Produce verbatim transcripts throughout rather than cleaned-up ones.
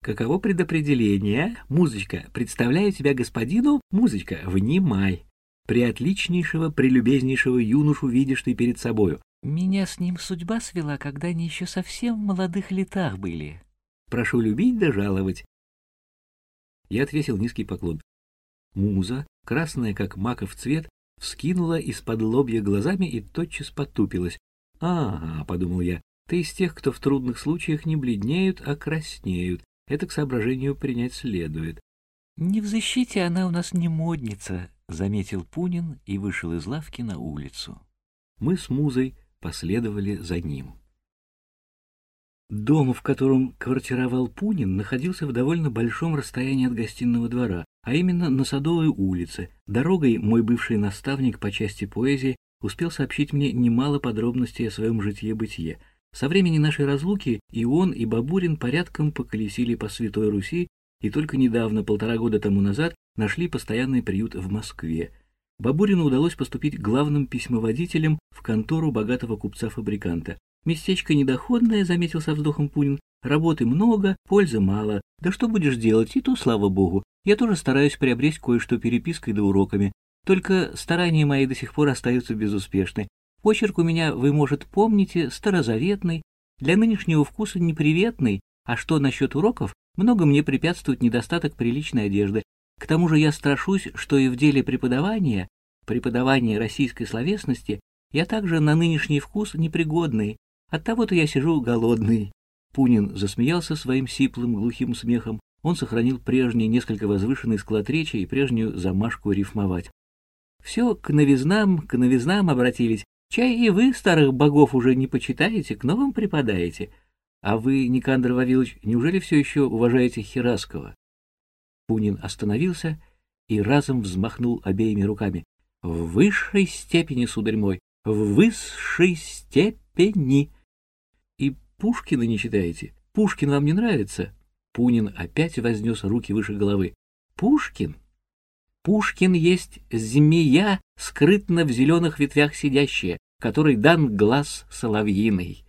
Каково предопределение? Музычка, представляю тебя господину, музычка, внимай. Приотличнейшего, прелюбезнейшего юношу видишь ты перед собою. Меня с ним судьба свела, когда они еще совсем в молодых летах были. Прошу любить да жаловать. Я отвесил низкий поклон. Муза, красная как маков цвет, вскинула из-под лобья глазами и тотчас потупилась. «Ага», — подумал я, — «ты из тех, кто в трудных случаях не бледнеют, а краснеют. Это к соображению принять следует». «Не в защите она у нас не модница», — заметил Пунин и вышел из лавки на улицу. Мы с Музой последовали за ним. Дом, в котором квартировал Пунин, находился в довольно большом расстоянии от гостиного двора, а именно на Садовой улице. Дорогой мой бывший наставник по части поэзии успел сообщить мне немало подробностей о своем житье-бытие. Со времени нашей разлуки и он, и Бабурин порядком поколесили по Святой Руси, и только недавно, полтора года тому назад, нашли постоянный приют в Москве. Бабурину удалось поступить главным письмоводителем в контору богатого купца-фабриканта. «Местечко недоходное», — заметил со вздохом Пунин. «Работы много, пользы мало. Да что будешь делать, и то, слава богу. Я тоже стараюсь приобрести кое-что перепиской да уроками. Только старания мои до сих пор остаются безуспешны. Почерк у меня, вы, может, помните, старозаветный, для нынешнего вкуса неприветный, а что насчет уроков, много мне препятствует недостаток приличной одежды. К тому же я страшусь, что и в деле преподавания, преподавания российской словесности, я также на нынешний вкус непригодный. Оттого-то я сижу голодный». Пунин засмеялся своим сиплым глухим смехом. Он сохранил прежний несколько возвышенный склад речи и прежнюю замашку рифмовать. «Все к новизнам, к новизнам обратились. Чай и вы старых богов уже не почитаете, к новым преподаете. А вы, Никандр Вавилович, неужели все еще уважаете Хераскова?» Пунин остановился и разом взмахнул обеими руками. «В высшей степени, сударь мой, в высшей степени!» «И Пушкина не читаете? Пушкин вам не нравится?» Пунин опять вознес руки выше головы. «Пушкин? Пушкин есть змея, скрытно в зеленых ветвях сидящая, которой дан глаз соловьиный».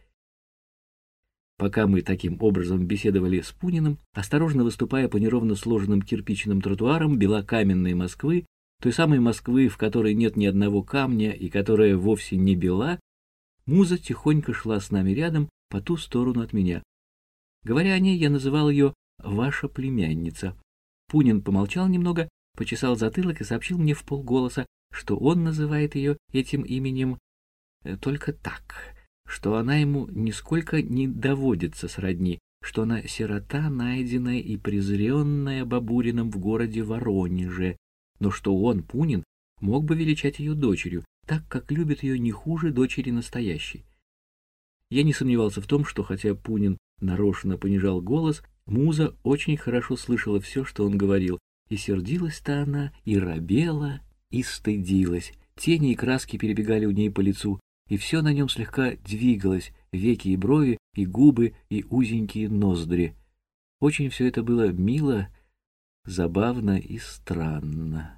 Пока мы таким образом беседовали с Пуниным, осторожно выступая по неровно сложенным кирпичным тротуарам белокаменной Москвы, той самой Москвы, в которой нет ни одного камня и которая вовсе не бела, Муза тихонько шла с нами рядом по ту сторону от меня. Говоря о ней, я называл ее «ваша племянница». Пунин помолчал немного, почесал затылок и сообщил мне вполголоса, что он называет ее этим именем только так, что она ему нисколько не доводится сродни, что она сирота, найденная и презренная Бабуриным в городе Воронеже, но что он, Пунин, мог бы величать ее дочерью, так как любит ее не хуже дочери настоящей. Я не сомневался в том, что хотя Пунин нарочно понижал голос, Муза очень хорошо слышала все, что он говорил, и сердилась-то она, и робела, и стыдилась. Тени и краски перебегали у ней по лицу, и все на нем слегка двигалось, веки и брови, и губы, и узенькие ноздри. Очень все это было мило, забавно и странно.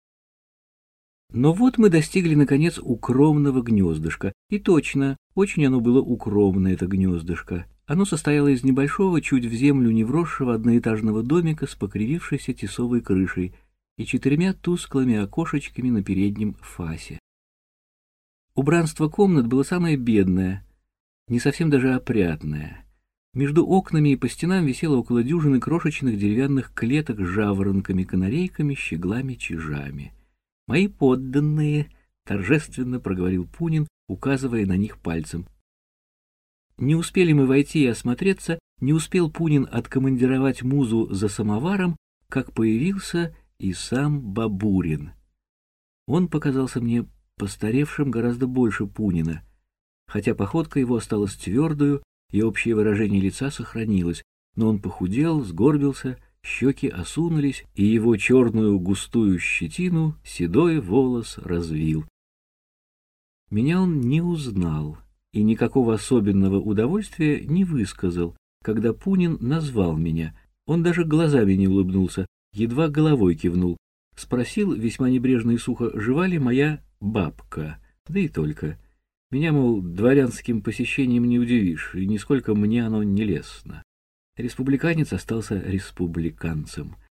Но вот мы достигли, наконец, укромного гнездышка. И точно, очень оно было укромное, это гнездышко. Оно состояло из небольшого, чуть в землю не вросшего одноэтажного домика с покривившейся тесовой крышей и четырьмя тусклыми окошечками на переднем фасе. Убранство комнат было самое бедное, не совсем даже опрятное. Между окнами и по стенам висело около дюжины крошечных деревянных клеток с жаворонками, канарейками, щеглами, чижами. «Мои подданные», — торжественно проговорил Пунин, указывая на них пальцем. Не успели мы войти и осмотреться, не успел Пунин откомандировать Музу за самоваром, как появился и сам Бабурин. Он показался мне постаревшим гораздо больше Пунина, хотя походка его осталась твердую, и общее выражение лица сохранилось, но он похудел, сгорбился, щеки осунулись, и его черную густую щетину седой волос развил. Меня он не узнал и никакого особенного удовольствия не высказал, когда Пунин назвал меня. Он даже глазами не улыбнулся, едва головой кивнул. Спросил весьма небрежно и сухо, жива ли моя бабка, да и только. Меня, мол, дворянским посещением не удивишь, и нисколько мне оно не лестно. Республиканец остался республиканцем.